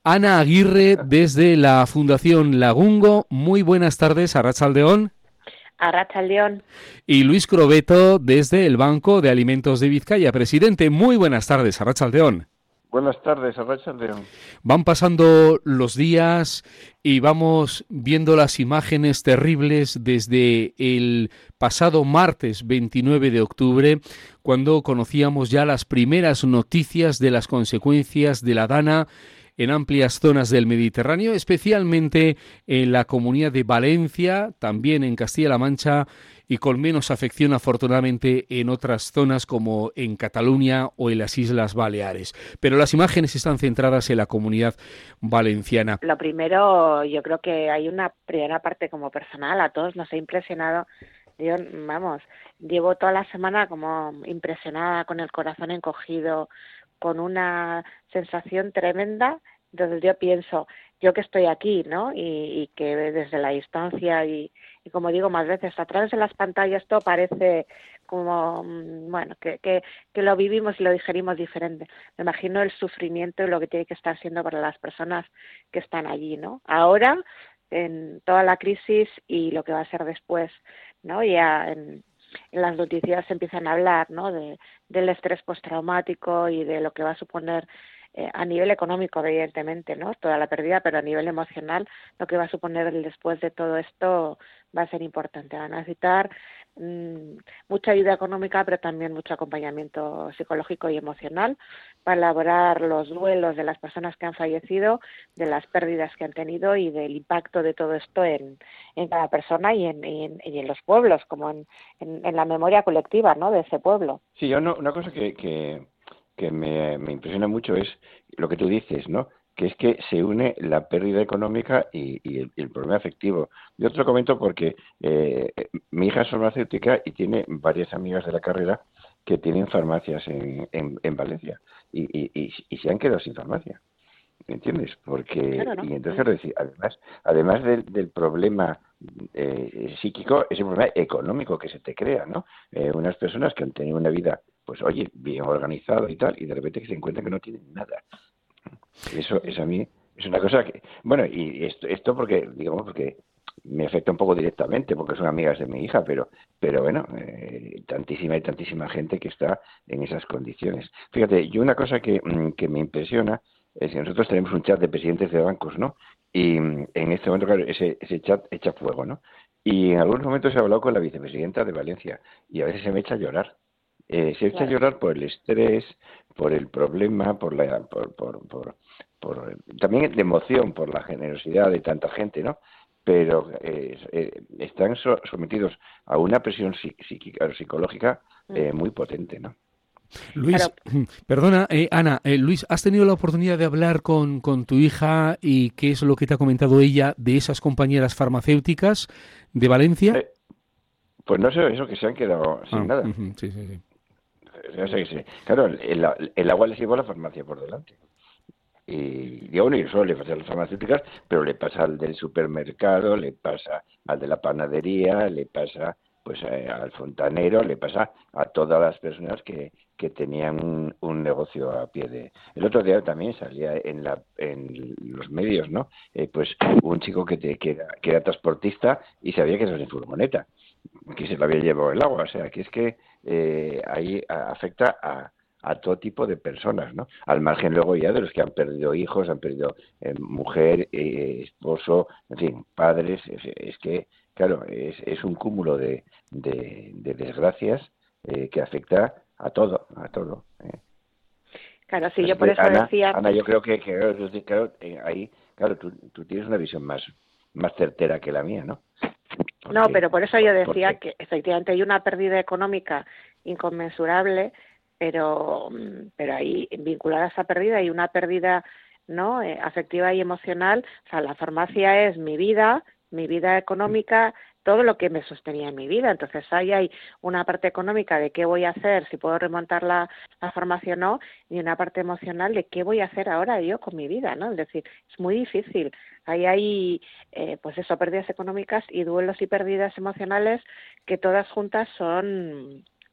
Ana Aguirre desde la Fundación Lagungo. Muy buenas tardes, Arratsaldeón. Arratsaldeón. Y Luis Crobeto desde el Banco de Alimentos de Vizcaya. Presidente, muy buenas tardes, Arratsaldeón. Buenas tardes, Arratsaldeón. Van pasando los días y vamos viendo las imágenes terribles desde el pasado martes 29 de octubre, cuando conocíamos ya las primeras noticias de las consecuencias de la Dana en amplias zonas del Mediterráneo, especialmente en la Comunidad de Valencia, también en Castilla-La Mancha, y con menos afección, afortunadamente, en otras zonas como en Cataluña o en las Islas Baleares. Pero las imágenes están centradas en la Comunidad Valenciana. Lo primero, yo creo que hay una primera parte como personal, a todos nos ha impresionado. Yo, vamos, llevo toda la semana como impresionada, con el corazón encogido, con una sensación tremenda. Entonces yo pienso, yo que estoy aquí, ¿no? Y que desde la distancia y como digo más veces, a través de las pantallas todo parece como, bueno, que lo vivimos y lo digerimos diferente. Me imagino el sufrimiento y lo que tiene que estar siendo para las personas que están allí, ¿no? Ahora, en toda la crisis y lo que va a ser después, ¿no? Ya en las noticias se empiezan a hablar, ¿no? Del estrés postraumático y de lo que va a suponer a nivel económico, evidentemente, ¿no? Toda la pérdida, pero a nivel emocional, lo que va a suponer el después de todo esto va a ser importante. Van a necesitar mucha ayuda económica, pero también mucho acompañamiento psicológico y emocional para elaborar los duelos de las personas que han fallecido, de las pérdidas que han tenido y del impacto de todo esto en cada persona y en los pueblos, como en la memoria colectiva, ¿no? De ese pueblo. Sí, una cosa que me impresiona mucho es lo que tú dices, ¿no? Que es que se une la pérdida económica y el problema afectivo. Yo te lo comento porque mi hija es farmacéutica y tiene varias amigas de la carrera que tienen farmacias en Valencia y se han quedado sin farmacia. ¿Me entiendes? Porque, Claro, ¿no? y entonces quiero decir, además del problema psíquico, es un problema económico que se te crea, ¿no? Unas personas que han tenido una vida, pues oye, bien organizada y tal, y de repente que se encuentran que no tienen nada. Eso a mí es una cosa que, bueno, y esto porque, digamos, porque me afecta un poco directamente, porque son amigas de mi hija, pero bueno, tantísima y tantísima gente que está en esas condiciones. Fíjate, yo una cosa que me impresiona es que nosotros tenemos un chat de presidentes de bancos, ¿no? Y en este momento, claro, ese chat echa fuego, ¿no? Y en algunos momentos he hablado con la vicepresidenta de Valencia y a veces se me echa a llorar. Se echa a llorar por el estrés, por el problema, también de emoción, por la generosidad de tanta gente, ¿no? Pero están sometidos a una presión psíquica o psicológica muy potente, ¿no? Luis, Claro. perdona, Ana, Luis, ¿has tenido la oportunidad de hablar con tu hija y qué es lo que te ha comentado ella de esas compañeras farmacéuticas de Valencia? Pues no sé, eso que se han quedado sin nada. Sí, sí, sí. O sea, claro, el agua les lleva a la farmacia por delante. Y digo, bueno, y eso le pasa a las farmacéuticas, pero le pasa al del supermercado, le pasa al de la panadería, le pasa pues al fontanero, le pasa a todas las personas que tenían un negocio a pie de... El otro día también salía en los medios, ¿no? Pues un chico que era transportista y sabía que era en furgoneta, que se lo había llevado el agua, o sea, que es que ahí afecta a todo tipo de personas, ¿no? Al margen luego ya de los que han perdido hijos, han perdido mujer, esposo, en fin, padres, es que, claro, es un cúmulo de desgracias que afecta a todo, a todo. Claro, sí, Así yo por que, eso decía... Ana, yo creo que claro, ahí, claro, tú tienes una visión más certera que la mía, ¿no? No, pero por eso yo decía Porque que efectivamente hay una pérdida económica inconmensurable, pero ahí vinculada a esa pérdida hay una pérdida, ¿no? Afectiva y emocional. O sea, la farmacia es mi vida económica, todo lo que me sostenía en mi vida. Entonces ahí hay una parte económica de qué voy a hacer, si puedo remontar la farmacia o no, y una parte emocional de qué voy a hacer ahora yo con mi vida, ¿no? Es decir, es muy difícil. Ahí hay, pues eso, pérdidas económicas y duelos y pérdidas emocionales que todas juntas son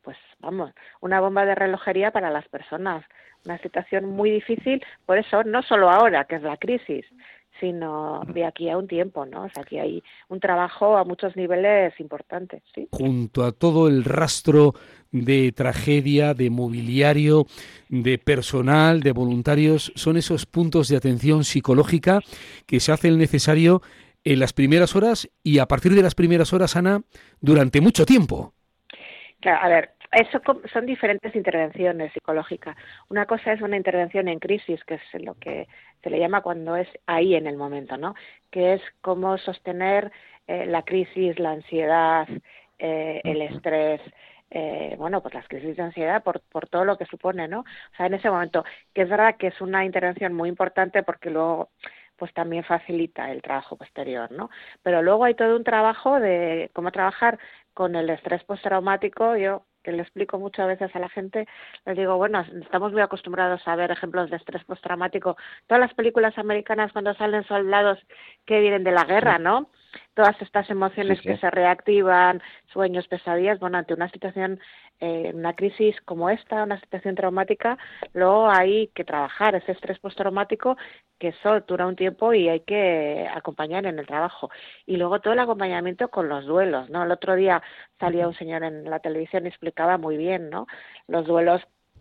pues vamos, una bomba de relojería para las personas, una situación muy difícil, por eso no solo ahora, que es la crisis, sino de aquí a un tiempo, ¿no? O sea, aquí hay un trabajo a muchos niveles importantes, ¿sí? Junto a todo el rastro de tragedia, de mobiliario, de personal, de voluntarios, son esos puntos de atención psicológica que se hacen necesario en las primeras horas y a partir de las primeras horas, Ana, durante mucho tiempo. Claro, a ver, eso son diferentes intervenciones psicológicas. Una cosa es una intervención en crisis, que es lo que se le llama cuando es ahí en el momento, ¿no? Que es cómo sostener la crisis, la ansiedad, el estrés, bueno, pues las crisis de ansiedad por todo lo que supone, ¿no? O sea, en ese momento, que es verdad que es una intervención muy importante porque luego pues también facilita el trabajo posterior, ¿no? Pero luego hay todo un trabajo de cómo trabajar con el estrés postraumático. Yo, que le explico muchas veces a la gente, les digo, bueno, estamos muy acostumbrados a ver ejemplos de estrés postraumático. Todas las películas americanas cuando salen soldados que vienen de la guerra, ¿no? Todas estas emociones que se reactivan, sueños, pesadillas, bueno, ante una situación, una crisis como esta, una situación traumática, luego hay que trabajar ese estrés postraumático, que eso dura un tiempo y hay que acompañar en el trabajo. Y luego todo el acompañamiento con los duelos, ¿no? El otro día salía un señor en la televisión y explicaba muy bien, ¿no? Los duelos.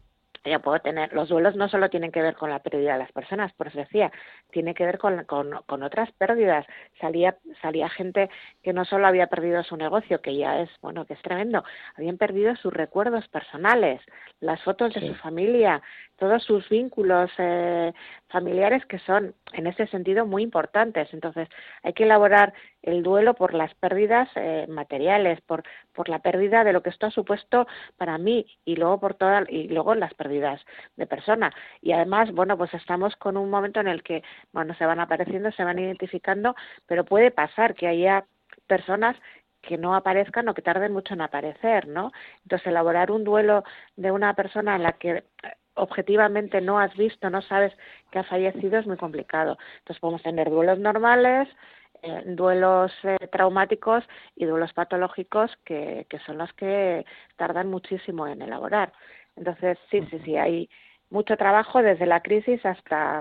Los duelos no solo tienen que ver con la pérdida de las personas, por eso decía, tiene que ver con otras pérdidas. Salía gente que no solo había perdido su negocio, que ya es, bueno, que es tremendo, habían perdido sus recuerdos personales, las fotos de su familia, todos sus vínculos familiares, que son en ese sentido muy importantes. Entonces hay que elaborar el duelo por las pérdidas materiales, por la pérdida de lo que esto ha supuesto para mí, y luego las pérdidas de persona. Y además, bueno, pues estamos con un momento en el que, bueno, se van apareciendo, se van identificando, pero puede pasar que haya personas que no aparezcan o que tarden mucho en aparecer, ¿no? Entonces, elaborar un duelo de una persona en la que objetivamente no has visto, no sabes que ha fallecido, es muy complicado. Entonces, podemos tener duelos normales, duelos traumáticos y duelos patológicos que son los que tardan muchísimo en elaborar. Entonces, sí, hay mucho trabajo desde la crisis hasta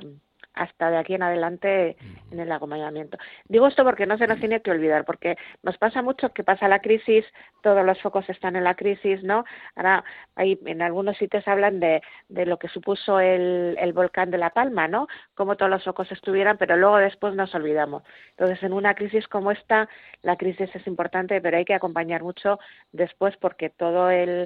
de aquí en adelante en el acompañamiento. Digo esto porque no se nos tiene que olvidar, porque nos pasa mucho que pasa la crisis, todos los focos están en la crisis, ¿no? Ahora, en algunos sitios hablan de lo que supuso el volcán de La Palma, ¿no? Cómo todos los focos estuvieran, pero luego después nos olvidamos. Entonces, en una crisis como esta, la crisis es importante, pero hay que acompañar mucho después, porque todo el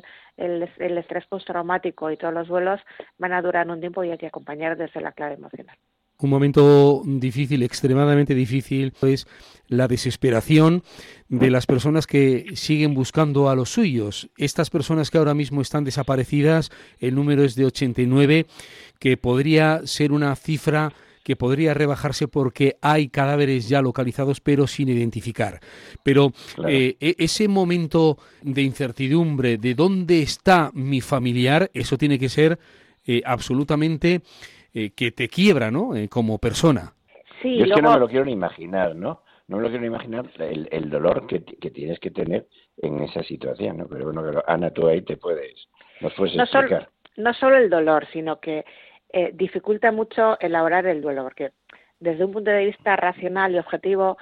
estrés postraumático y todos los duelos van a durar un tiempo y hay que acompañar desde la clave emocional. Un momento difícil, extremadamente difícil, es la desesperación de las personas que siguen buscando a los suyos. Estas personas que ahora mismo están desaparecidas, el número es de 89, que podría ser una cifra que podría rebajarse porque hay cadáveres ya localizados pero sin identificar. Pero claro, ese momento de incertidumbre de dónde está mi familiar, eso tiene que ser absolutamente que te quiebra, ¿no? Como persona. Sí, yo es que no me lo quiero ni imaginar, ¿no? No me lo quiero ni imaginar el dolor que tienes que tener en esa situación, ¿no? Pero bueno, claro, Ana, tú ahí nos puedes explicar. No solo el dolor, sino que dificulta mucho elaborar el duelo, porque desde un punto de vista racional y objetivo,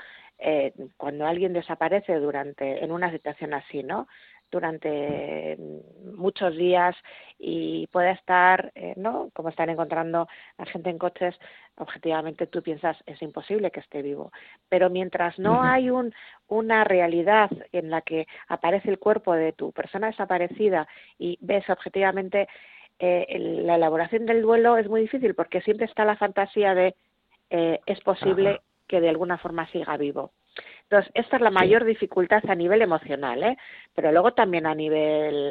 cuando alguien desaparece en una situación así, ¿no? Durante muchos días y puede estar, ¿no? Como están encontrando a gente en coches, objetivamente tú piensas, es imposible que esté vivo. Pero mientras no hay una realidad en la que aparece el cuerpo de tu persona desaparecida y ves objetivamente, la elaboración del duelo es muy difícil, porque siempre está la fantasía de es posible que de alguna forma siga vivo. Entonces, esta es la mayor dificultad a nivel emocional, pero luego también a nivel,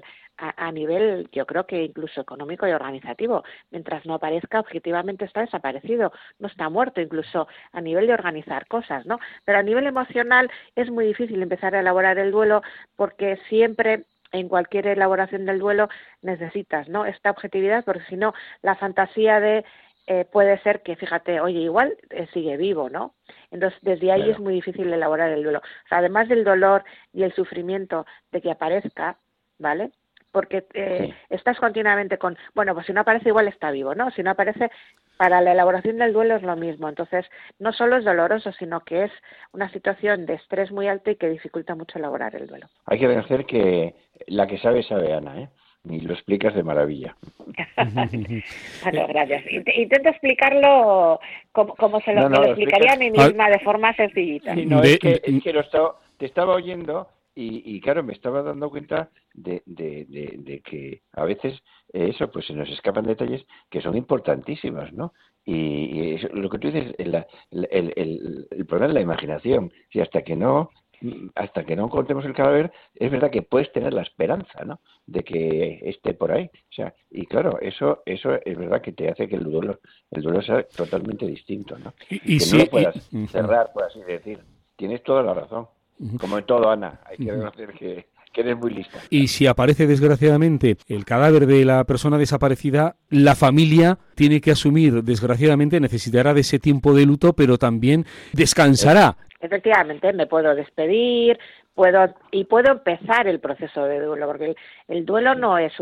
yo creo que incluso económico y organizativo. Mientras no aparezca, objetivamente está desaparecido, no está muerto, incluso a nivel de organizar cosas, ¿no? Pero a nivel emocional es muy difícil empezar a elaborar el duelo, porque siempre en cualquier elaboración del duelo necesitas, ¿no?, esta objetividad, porque si no, la fantasía de puede ser que, fíjate, oye, igual sigue vivo, ¿no? Entonces, desde ahí es muy difícil elaborar el duelo. O sea, además del dolor y el sufrimiento de que aparezca, ¿vale?, porque Sí. estás continuamente con, bueno, pues si no aparece igual está vivo, ¿no? Si no aparece, para la elaboración del duelo es lo mismo. Entonces, no solo es doloroso, sino que es una situación de estrés muy alto y que dificulta mucho elaborar el duelo. Hay que reconocer que la que sabe, sabe Ana, ¿eh? Y lo explicas de maravilla. Bueno, gracias. Intento explicarlo como No, me lo lo explicaría explicas. a mí misma de forma sencillita. Sí, no, es que te estaba oyendo y claro, me estaba dando cuenta de que a veces eso, pues se nos escapan detalles que son importantísimos, ¿no? Y eso, lo que tú dices, el problema es la imaginación. Si hasta que no encontremos el cadáver, es verdad que puedes tener la esperanza, ¿no? De que esté por ahí. O sea, y claro, eso es verdad que te hace que el duelo sea totalmente distinto, ¿no? Y y que no lo si, puedas cerrar, por así decir. Tienes toda la razón. Como en todo, Ana, hay que reconocer que eres muy lista. y si aparece desgraciadamente el cadáver de la persona desaparecida, la familia tiene que asumir, desgraciadamente, necesitará de ese tiempo de luto, pero también descansará. Efectivamente, me puedo despedir, puedo empezar el proceso de duelo, porque el duelo no es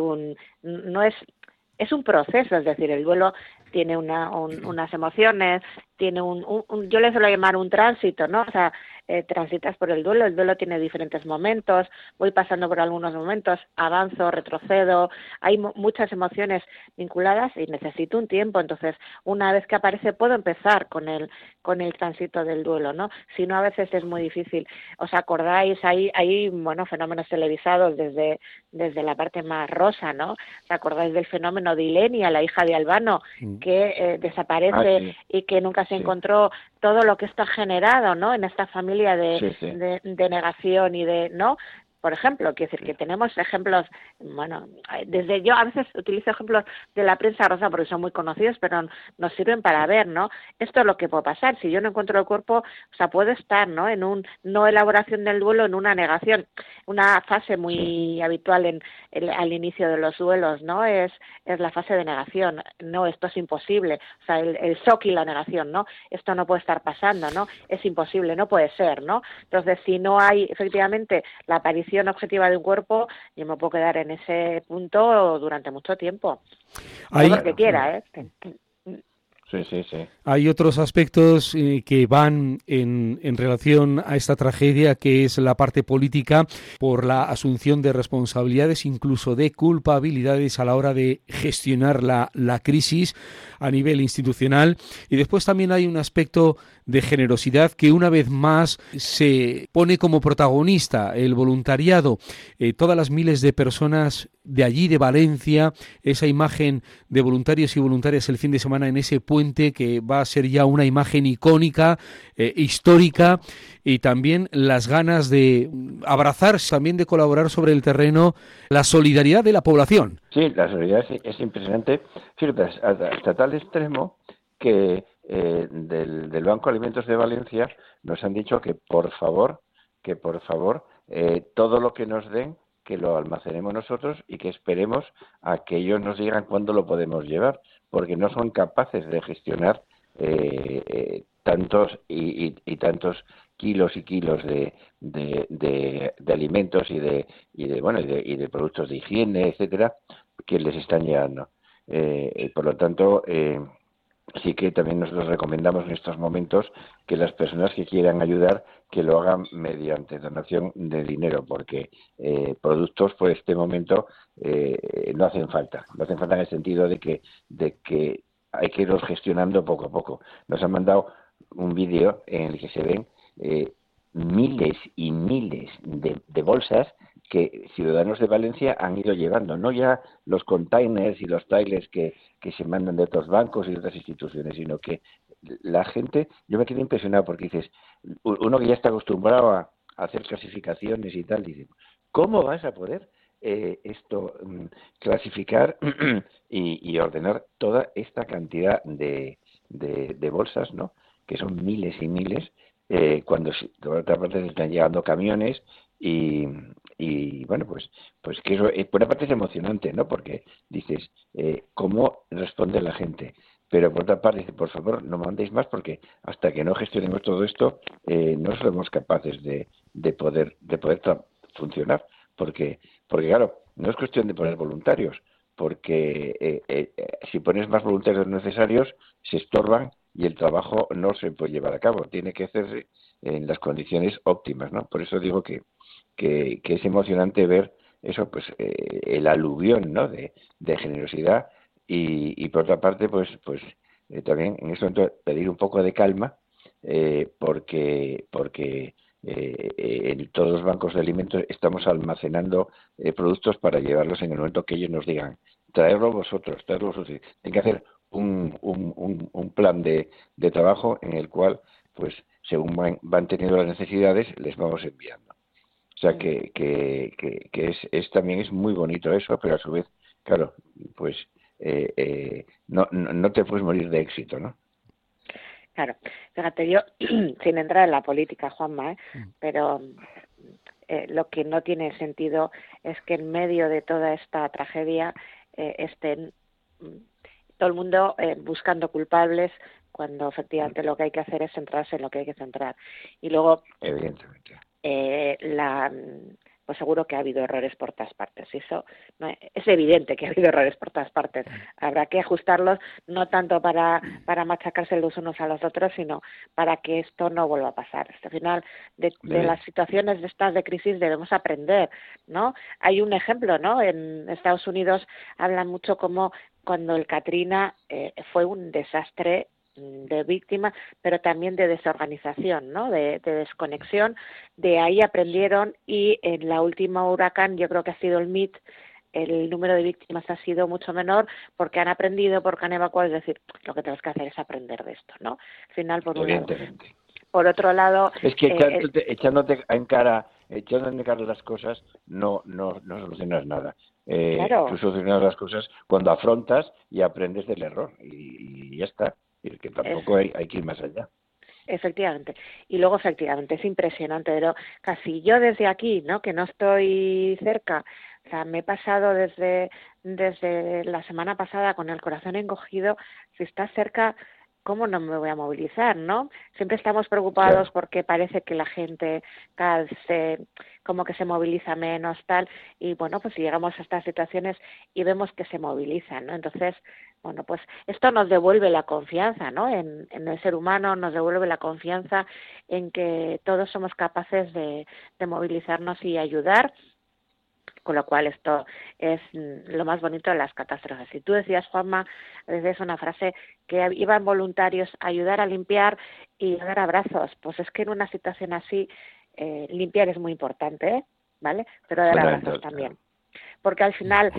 es un proceso, es decir, el duelo tiene unas emociones, tiene yo le suelo llamar un tránsito, ¿no? O sea, transitas por el duelo tiene diferentes momentos, voy pasando por algunos momentos, avanzo, retrocedo, hay muchas emociones vinculadas y necesito un tiempo, entonces una vez que aparece puedo empezar con el tránsito del duelo, ¿no? Si no, a veces es muy difícil. ¿Os acordáis? Hay bueno, fenómenos televisados desde la parte más rosa, ¿no? ¿Os acordáis del fenómeno de Ilenia, la hija de Albano, que desaparece y que nunca se encontró todo lo que esto ha generado, ¿no? En esta familia de negación y de, ¿no? Por ejemplo, quiero decir que tenemos ejemplos, bueno, yo a veces utilizo ejemplos de la prensa rosa porque son muy conocidos, pero nos sirven para ver, ¿no? Esto es lo que puede pasar. Si yo no encuentro el cuerpo, o sea, puedo estar, ¿no? En no elaboración del duelo, en una negación, una fase muy habitual al inicio de los duelos, ¿no? Es la fase de negación. No, esto es imposible. O sea, el shock y la negación, ¿no? Esto no puede estar pasando, ¿no? Es imposible, no puede ser, ¿no? Entonces, si no hay efectivamente la aparición objetiva de un cuerpo, yo me puedo quedar en ese punto durante mucho tiempo. Todo lo que quiera, ¿eh? Sí. Hay otros aspectos que van en relación a esta tragedia, que es la parte política, por la asunción de responsabilidades, incluso de culpabilidades a la hora de gestionar la crisis a nivel institucional. Y después también hay un aspecto de generosidad que una vez más se pone como protagonista el voluntariado, todas las miles de personas de allí, de Valencia, esa imagen de voluntarios y voluntarias el fin de semana en ese puente que va a ser ya una imagen icónica, histórica, y también las ganas de abrazar, también de colaborar sobre el terreno, la solidaridad de la población. Sí, la solidaridad es impresionante, fíjate, hasta tal extremo que del Banco de Alimentos de Valencia nos han dicho que por favor, todo lo que nos den, que lo almacenemos nosotros y que esperemos a que ellos nos digan cuándo lo podemos llevar, porque no son capaces de gestionar tantos y tantos kilos y kilos de alimentos y de productos de higiene, etcétera, que les están llegando. Por lo tanto, sí que también nosotros recomendamos en estos momentos que las personas que quieran ayudar que lo hagan mediante donación de dinero, porque productos por este momento no hacen falta en el sentido de que hay que irlos gestionando poco a poco. Nos han mandado un vídeo en el que se ven miles y miles de bolsas que ciudadanos de Valencia han ido llevando, no ya los containers y los trailers que se mandan de otros bancos y de otras instituciones, sino que la gente, yo me quedé impresionado porque dices, uno que ya está acostumbrado a hacer clasificaciones y tal, dice, ¿cómo vas a poder clasificar y ordenar toda esta cantidad de bolsas, ¿no? Que son miles y miles, cuando por otra parte se están llegando camiones y bueno, pues que eso por una parte es emocionante, ¿no? Porque dices, ¿cómo responde la gente? Pero por otra parte dice, por favor, no mandéis más porque hasta que no gestionemos todo esto no somos capaces de poder funcionar, porque claro, no es cuestión de poner voluntarios, porque si pones más voluntarios necesarios, se estorban y el trabajo no se puede llevar a cabo. Tiene que hacerse en las condiciones óptimas, ¿no? Por eso digo que es emocionante ver eso, pues el aluvión, ¿no? de generosidad y por otra parte, pues también en este momento pedir un poco de calma, porque en todos los bancos de alimentos estamos almacenando productos para llevarlos en el momento que ellos nos digan, traerlo vosotros. Tienen que hacer un plan de trabajo en el cual, pues según van teniendo las necesidades, les vamos enviando. O sea que también es muy bonito eso, pero a su vez, claro, pues no te puedes morir de éxito, ¿no? Claro, fíjate, yo, sin entrar en la política, Juanma, pero lo que no tiene sentido es que en medio de toda esta tragedia estén todo el mundo buscando culpables, cuando efectivamente lo que hay que hacer es centrarse en lo que hay que centrar. Y luego, evidentemente, pues seguro que ha habido errores por todas partes. Eso no, es evidente que ha habido errores por todas partes. Habrá que ajustarlos, no tanto para machacarse los unos a los otros, sino para que esto no vuelva a pasar. Al final, de las situaciones de estas de crisis debemos aprender, ¿no? Hay un ejemplo, ¿no? En Estados Unidos hablan mucho como cuando el Katrina fue un desastre de víctimas, pero también de desorganización, ¿no? De desconexión. De ahí aprendieron y en la última huracán, yo creo que ha sido el Mitch, el número de víctimas ha sido mucho menor porque han aprendido, porque han evacuado. Es decir, lo que tenemos que hacer es aprender de esto, ¿no? Al final, por un lado. Por otro lado, es que echándote en cara las cosas no solucionas nada. Claro. Tú solucionas las cosas cuando afrontas y aprendes del error y ya está. Y que tampoco hay que ir más allá. Efectivamente. Y luego, efectivamente, es impresionante, pero casi yo desde aquí, ¿no? Que no estoy cerca, o sea, me he pasado desde la semana pasada con el corazón encogido. Si estás cerca, ¿cómo no me voy a movilizar, no? Siempre estamos preocupados porque parece que la gente cada vez como que se moviliza menos, tal, y bueno, pues si llegamos a estas situaciones y vemos que se movilizan, ¿no? Entonces, bueno, pues esto nos devuelve la confianza, ¿no? En el ser humano, nos devuelve la confianza en que todos somos capaces de movilizarnos y ayudar. Con lo cual esto es lo más bonito de las catástrofes. Y tú decías, Juanma, a veces una frase que iban voluntarios a ayudar a limpiar y a dar abrazos. Pues es que en una situación así limpiar es muy importante, ¿vale? Pero dar abrazos también. Porque al final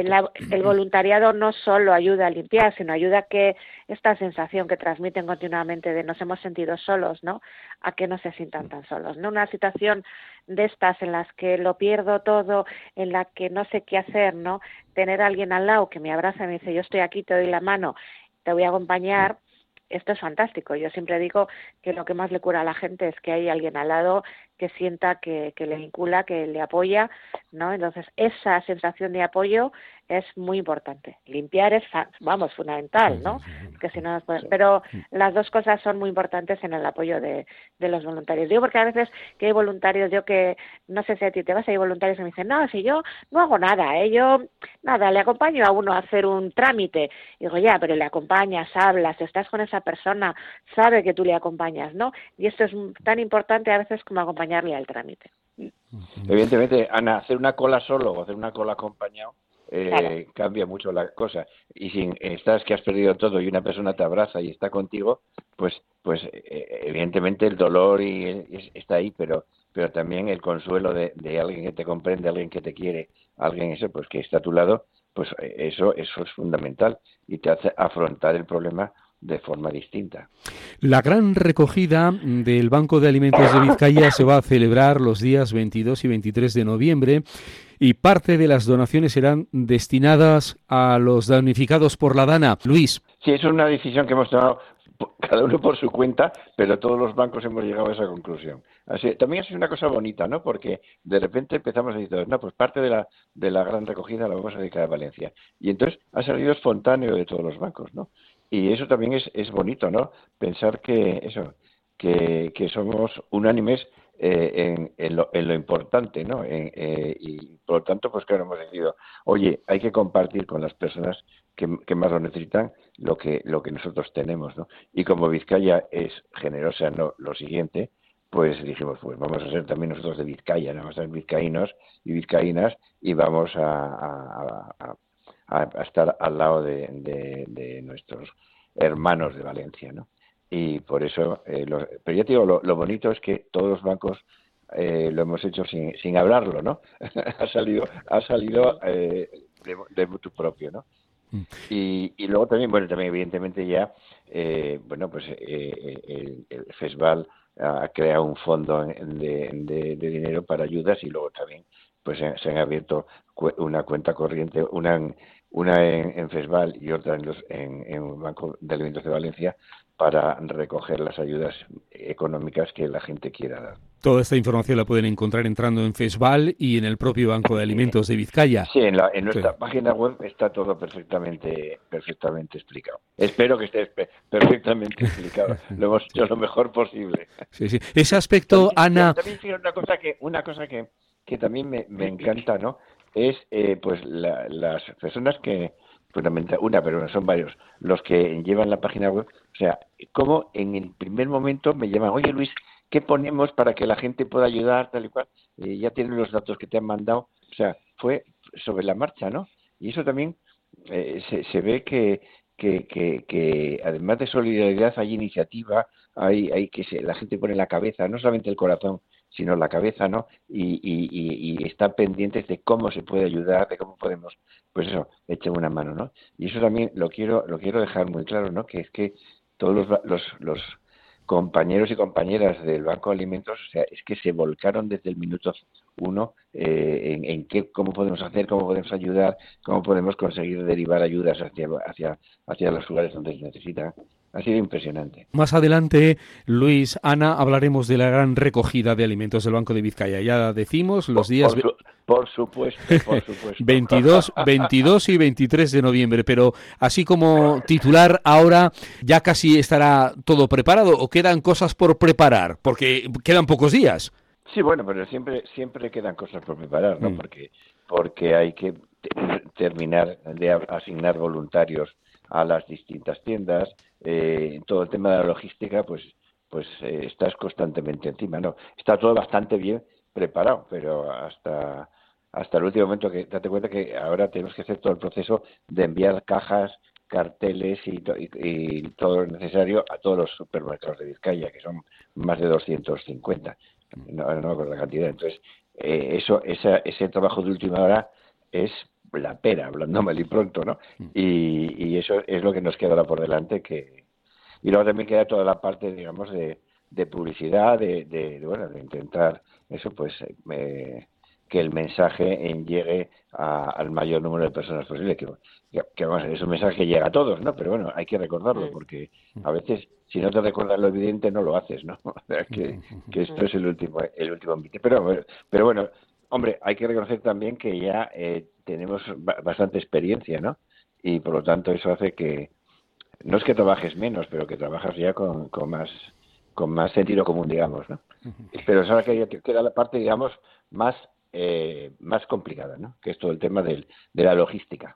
el voluntariado no solo ayuda a limpiar, sino ayuda a que esta sensación que transmiten continuamente de nos hemos sentido solos, ¿no? A que no se sientan tan solos, ¿no? Una situación de estas en las que lo pierdo todo, en la que no sé qué hacer, ¿no? Tener a alguien al lado que me abraza y me dice yo estoy aquí, te doy la mano, te voy a acompañar. Esto es fantástico. Yo siempre digo que lo que más le cura a la gente es que hay alguien al lado que sienta que le vincula, que le apoya, ¿no? Entonces, esa sensación de apoyo es muy importante. Limpiar es, fundamental, ¿no? Porque si no, pero las dos cosas son muy importantes en el apoyo de los voluntarios. Digo porque a veces que hay voluntarios, yo que, no sé si a ti te vas, hay voluntarios que me dicen, no, si yo no hago nada, yo, nada, le acompaño a uno a hacer un trámite. Y digo, ya, pero le acompañas, hablas, estás con esa persona, sabe que tú le acompañas, ¿no? Y esto es tan importante a veces como acompañarle al trámite. Evidentemente, Ana, hacer una cola solo o hacer una cola acompañado cambia mucho la cosa. Y si estás que has perdido todo y una persona te abraza y está contigo, pues evidentemente el dolor está ahí, pero también el consuelo de alguien que te comprende, alguien que te quiere, alguien pues que está a tu lado, pues eso es fundamental y te hace afrontar el problema de forma distinta. La gran recogida del Banco de Alimentos de Vizcaya se va a celebrar los días 22 y 23 de noviembre y parte de las donaciones serán destinadas a los damnificados por la Dana. Luis. Sí, es una decisión que hemos tomado cada uno por su cuenta, pero todos los bancos hemos llegado a esa conclusión. Así, también es una cosa bonita, ¿no? Porque de repente empezamos a decir, no, pues parte de la gran recogida la vamos a dedicar a Valencia. Y entonces ha salido espontáneo de todos los bancos, ¿no? Y eso también es bonito, ¿no? Pensar que somos unánimes en lo importante, ¿no? Y por lo tanto, pues claro, hemos decidido, oye, hay que compartir con las personas que más lo necesitan lo que nosotros tenemos, ¿no? Y como Vizcaya es generosa, ¿no? Lo siguiente, pues dijimos, pues vamos a ser también nosotros de Vizcaya, ¿no? Vamos a ser vizcaínos y vizcaínas y vamos a estar al lado de nuestros hermanos de Valencia, ¿no? Y por eso, pero ya te digo, lo bonito es que todos los bancos lo hemos hecho sin hablarlo, ¿no? ha salido de mutuo propio, ¿no? Y luego también, bueno, también evidentemente ya, pues el FESVAL ha creado un fondo de dinero para ayudas y luego también pues se han abierto una cuenta corriente, una en FESVAL y otra en el Banco de Alimentos de Valencia para recoger las ayudas económicas que la gente quiera dar. Toda esta información la pueden encontrar entrando en FESVAL y en el propio Banco de Alimentos de Vizcaya. Sí, en nuestra página web está todo perfectamente explicado. Espero que esté perfectamente explicado. Lo hemos hecho lo mejor posible. Sí. Ese aspecto, Ana... También una cosa que también me encanta, ¿no? Es pues las personas que, pero son varios, los que llevan la página web, o sea, como en el primer momento me llaman, oye Luis, ¿qué ponemos para que la gente pueda ayudar, tal y cual? Ya tienen los datos que te han mandado, o sea, fue sobre la marcha, ¿no? Y eso también se ve que además de solidaridad hay iniciativa, hay la gente pone la cabeza, no solamente el corazón, sino la cabeza, ¿no? Y están pendientes de cómo se puede ayudar, de cómo podemos, pues eso, echar una mano, ¿no? Y eso también lo quiero dejar muy claro, ¿no? Que es que todos los compañeros y compañeras del Banco de Alimentos, o sea, es que se volcaron desde el minuto 1 en cómo podemos hacer, cómo podemos ayudar, cómo podemos conseguir derivar ayudas hacia los lugares donde se necesitan. Ha sido impresionante. Más adelante, Luis, Ana, hablaremos de la gran recogida de alimentos del Banco de Vizcaya. Ya decimos los días... Por supuesto. 22 y 23 de noviembre, pero así como titular, ahora ya casi estará todo preparado o quedan cosas por preparar, porque quedan pocos días. Sí, bueno, pero siempre quedan cosas por preparar, ¿no? Porque hay que terminar de asignar voluntarios a las distintas tiendas, todo el tema de la logística, pues estás constantemente encima, ¿no? Está todo bastante bien preparado, pero hasta el último momento, que date cuenta que ahora tenemos que hacer todo el proceso de enviar cajas, carteles y todo lo necesario a todos los supermercados de Vizcaya, que son más de 250, no me acuerdo la cantidad. Entonces, ese trabajo de última hora es la pera, hablando mal y pronto, ¿no? Y eso es lo que nos queda ahora por delante, y luego también queda toda la parte, digamos, de publicidad, de intentar eso, pues que el mensaje llegue al mayor número de personas posible, que vamos, es un mensaje que llega a todos, ¿no? Pero bueno, hay que recordarlo, porque a veces si no te recuerdas lo evidente no lo haces, ¿no? O sea, que esto es el último ámbito. Pero bueno, hombre, hay que reconocer también que ya tenemos bastante experiencia, ¿no? Y por lo tanto eso hace que no es que trabajes menos, pero que trabajas ya con más sentido común, digamos, ¿no? Pero es ahora que queda la parte, digamos, más complicada, ¿no? Que es todo el tema de la logística.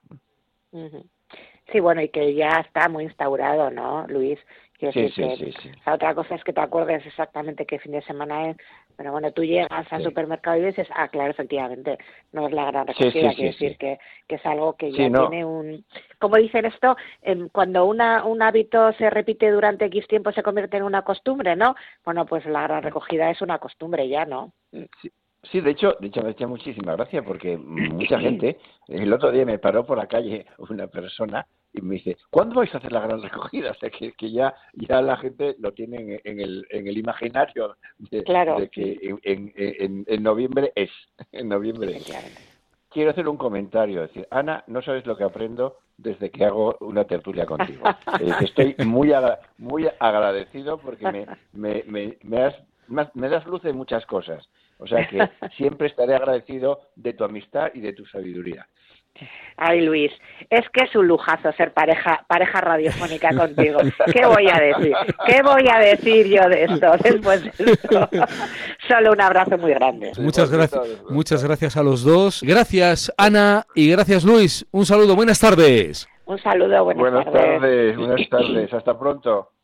Sí, bueno, y que ya está muy instaurado, ¿no, Luis? Sí. La otra cosa es que te acuerdes exactamente qué fin de semana es, pero bueno, tú llegas al supermercado y dices, claro, efectivamente, no es la gran recogida, quiere decir que es algo que ya tiene un... Como dicen esto, cuando un hábito se repite durante X tiempo se convierte en una costumbre, ¿no? Bueno, pues la gran recogida es una costumbre ya, ¿no? Sí, de hecho me ha hecho muchísima gracia porque mucha gente, el otro día me paró por la calle una persona y me dice, ¿cuándo vais a hacer la gran recogida? O sea, que ya la gente lo tiene en el imaginario de que en noviembre es. En noviembre es. Quiero hacer un comentario, decir, Ana, no sabes lo que aprendo desde que hago una tertulia contigo. Estoy muy agradecido porque me das luz en muchas cosas. O sea que siempre estaré agradecido de tu amistad y de tu sabiduría. Ay, Luis, es que es un lujazo ser pareja radiofónica contigo. ¿Qué voy a decir? ¿Qué voy a decir yo de esto después de esto? Solo un abrazo muy grande. Muchas gracias a los dos. Gracias, Ana, y gracias, Luis. Un saludo, buenas tardes. Un saludo, buenas tardes. Buenas tardes, hasta pronto.